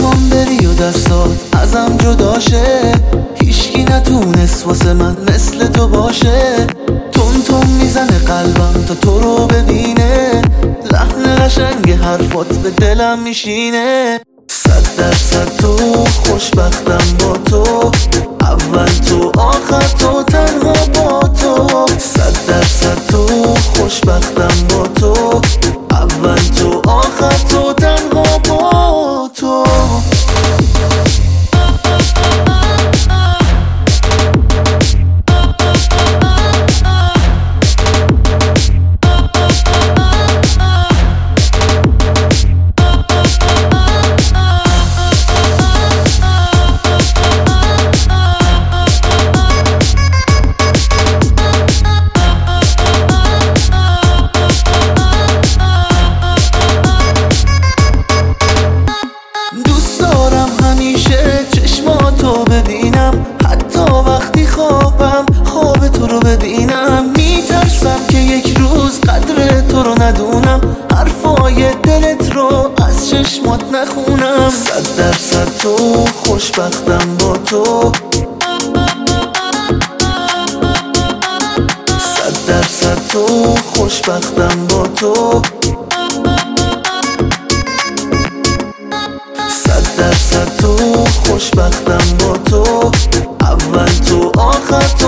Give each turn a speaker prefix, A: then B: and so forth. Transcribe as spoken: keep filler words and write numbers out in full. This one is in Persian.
A: نکن بری و دستات ازم جداشه، هیچکی نتونست واسه من مثل تو باشه. تون تون میزنه قلبم تا تو رو ببینه، لحن قشنگ حرفات به دلم میشینه. صد درصد تو خوشبختم با تو، اول تو آخر تو تنها با تو. صد درصد تو خوشبختم با تو، اول تو آخر تو تنها با تو. ببینم حتی وقتی خوابم خواب تو رو ببینم. میترسم که یک روز قدر تو رو ندونم، حرفای دلت رو از چشمات نخونم. صد درصد تو خوشبختم با تو، صد درصد تو خوشبختم با تو، صد درصد تو خوشبختم با تو، اول تو آخر تو.